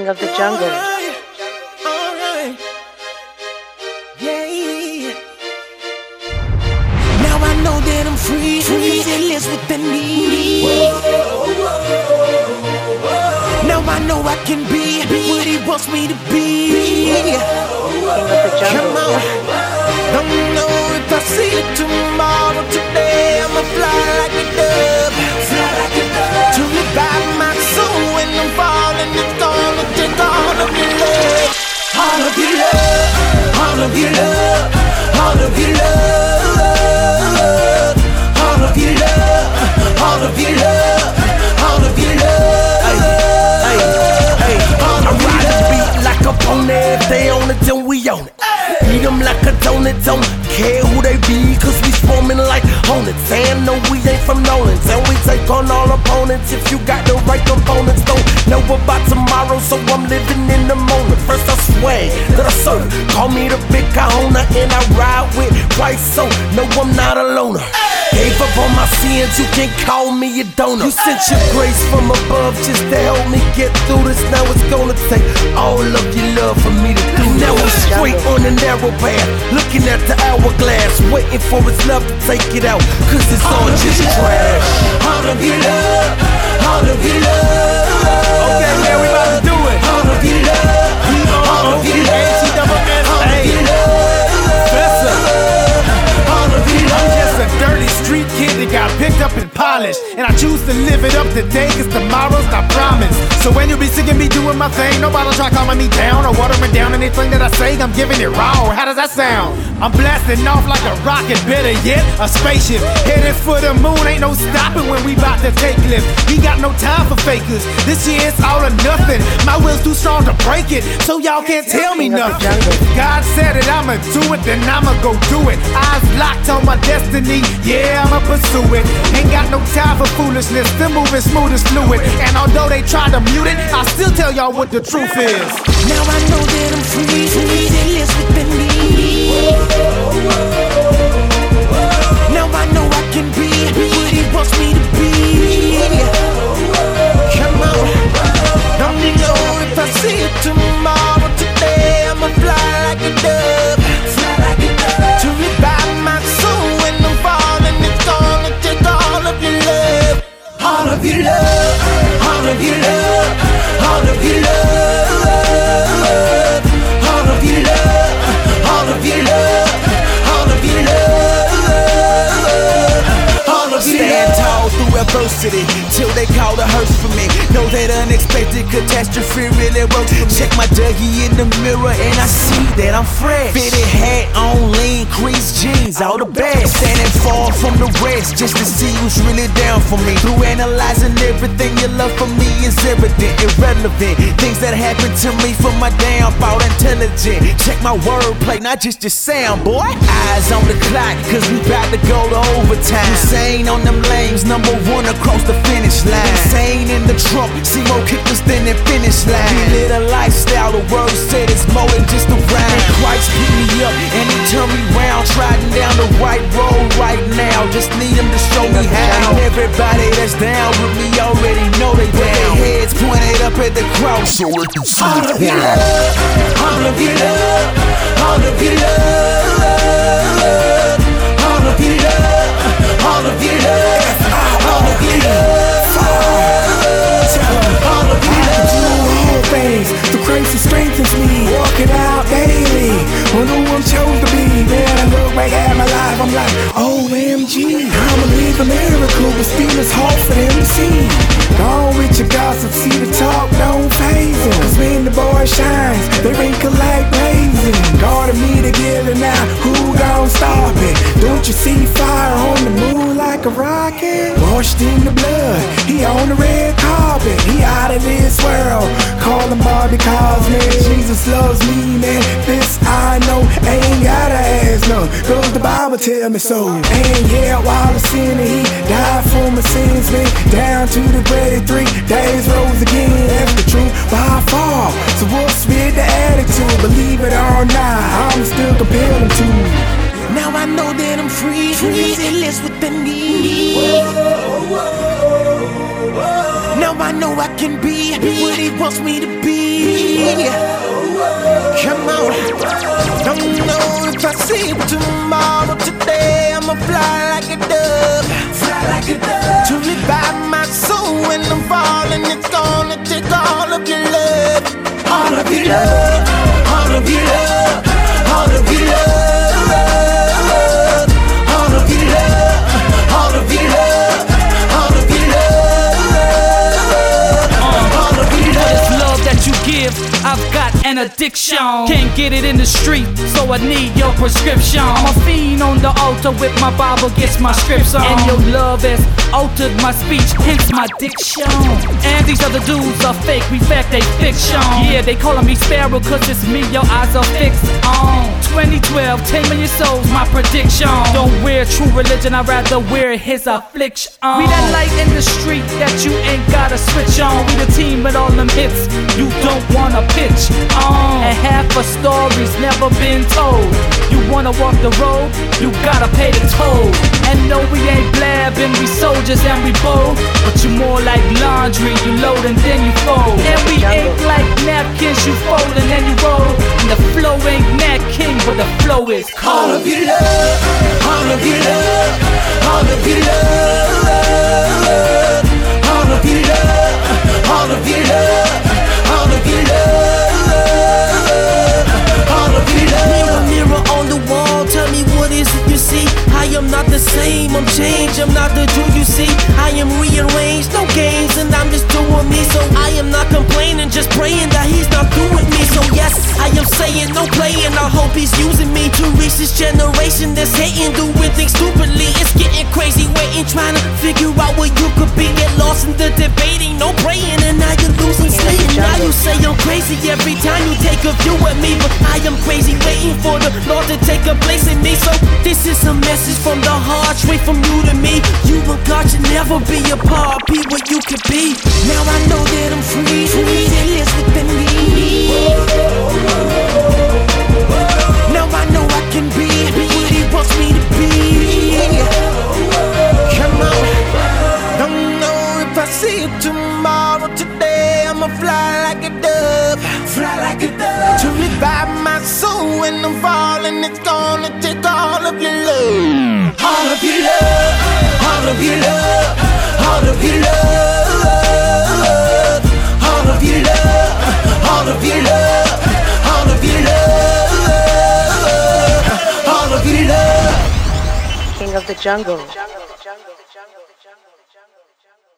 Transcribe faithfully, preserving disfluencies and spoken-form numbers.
King of the jungle. Alright, alright. Yeah. Now I know that I'm free, free to live within me. Now I know I can be what he wants me to be. King of the jungle. Come on. Don't know if I see it tomorrow. Today I'ma fly like a dove. Fly like a dove. To revive my soul when I'm falling. It's gonna take all of your love. All of your love. All of your love. All of your love. All of your love. All of your love. All of your love. Hey, hey, hey. I ride the beat like a pony. If they own it, then we own it. Eat them like a donut, don't care who they be, cause we swarming like hornets. And no, we ain't from Nolans, and we take on all opponents. If you got the right components, don't know about tomorrow, so I'm living in the moment. First I sway, then I serve. Call me the big kahuna, and I ride with Christ, so no, I'm not a loner. Gave up on my sins, you can call me a donor. You sent your grace from above just to help me get through this. Now it's gonna take all of your love for me to do. Now I'm straight on the narrow path, looking at the hourglass, waiting for his love to take it out, cause it's all, all just trash. All of your love, all of your love. Okay, man, we about to do it. All of your love, all of your love, all of your love. I'm just a dirty street kid that got picked up and polished, and I choose to live it up today, cause tomorrow's not promised. So when you be seeing me doing my thing, nobody try calming me down or watering down anything that I say. I'm giving it raw. How does that sound? I'm blasting off like a rocket, better yet, a spaceship headed for the moon. Ain't no stopping when we bout to take lift. We got no time for fakers. This year it's all or nothing. My will's too strong to break it, so y'all can't tell me nothing. If God said it, I'ma do it, then I'ma go do it. Eyes locked on my destiny, yeah, I'ma pursue it. Ain't got no time for foolishness, still moving smooth as fluid. And although they try to mute it, I still tell y'all what the truth is. Now I know that I'm free, free to live within me. Now I know I can be what he wants me to be. Come on. Don't know if I see it tomorrow. Today I'ma fly like a dove. Fly like a dove. To revive my soul when I'm falling. It's gonna take all of your love. All of your love. All of your love. All of your love. All of your love. All of your love. All of your love. All of your love. Stand tall through adversity till they call the hearse for me. Know that unexpected catastrophe really works for me. Check my Dougie in the mirror and I see that I'm fresh. Fitted hat on, lean crease jeans, all the best. Standing far from the rest just to see who's really down for me. Through analyzing everything, your love for me is evident, irrelevant. Things that happen to me for my downfall, intelligent. Check my wordplay, not just your sound, boy. Eyes on the clock, cause we bout to go to overtime. Insane on them lanes, number one across the finish line. Insane in the trunk, see more kickers than the finish line. We live a lifestyle, the word said it's more than just a rhyme. Christ picked me up and he turned me round, trotting down the right road right now. Just need him to show me how. And everybody that's down with me already know they down. With their heads pointed up at the cross so they can see all of your love, all of your love, all of your love, all of your love, all of your love, all of your love. All of you I can do all things through Christ who strengthens me. Walk it out daily. When no one chose to be, man, I look back at my life, I'm like, O M G. I'm a living miracle, but still it's hard for them to see. Gone with your gossip, see the talk, don't phase them. Cause when the boy shines, they wrinkle like raisins. Guarded me together now, who gon' stop it? Don't you see fire on the moon like a rocket? Washed in the blood, he on the red carpet. He out of this world, call him Bobby Cosme. Jesus loves me, man, this I know. Ain't gotta ask none, cause the Bible tell me so. And yeah, while the sinner, he died for my sins, man. Down to the grave, three days rose again. That's the truth by far. So what's with the attitude? Believe it or not, I'm still compelled to. Now I know that I'm free, free, it lives within me. Now Now I know I can be what he wants me to be. Come on. Don't know if I see it tomorrow. Today I'ma fly like a dove. Fly like a dove. To revive my soul when I'm falling. It's gonna take all of your love. All of your love. All of your love. All of your love. All of your love. All of your love. All of your love. All of your love. This love that you give, I've got an addiction. Can't get it in the street, so I need your prescription. I'm a fiend on the altar with my Bible, gets my scripts on. And your love has altered my speech, hence my diction. And these other dudes are fake, we fact, they fiction. Yeah, they calling me Sparrow, cause it's me your eyes are fixed on. twenty twelve, ten million souls, my prediction. Don't wear true religion, I'd rather wear his affliction. We that light in the street that you ain't gotta switch on. We the team with all them hits you don't wanna pitch on. And half a story's never been told. You wanna walk the road, you gotta pay the toll. And no, we ain't blabbing, we soldiers and we bold. But you more like laundry, you load and then you fold. And we ain't like napkins, you fold and then you roll. And the flow ain't Nat King, but the flow is cold. All of your love, all of your love, all of your love, all of your love, all of your love, all of your love, all of your love. Mirror, mirror on the wall, tell me what is it you see? I am not the same, I'm changed, I'm not the Jew you see. I am rearranged, no games, and I'm just doing me. So I am not complaining, just praying that he's not through with me. So yes, I am saying no playing, I hope he's using me to reach this generation that's hating, doing things stupidly. It's getting crazy, waiting, trying to figure out what you could be. Get lost in the debating, no praying, and now you're losing sleep. Now you say I'm crazy every time you take a view at me, but I am crazy, waiting for the Lord to take a place in me. So this is a message from the heart, straight from you to me. You and God should never be apart, be what you could be. Now I know that I'm free, free that lives within me. Now I know I can be what he wants me to be. Come on. Don't know if I see it tomorrow. Today I'ma fly like a dove. Fly like a dove. To revive my soul when I'm falling. It's gonna take all of your love. All of your love. All of your love. All of your love. All of your love. All of your love. All of your love. All of your love. King of the jungle.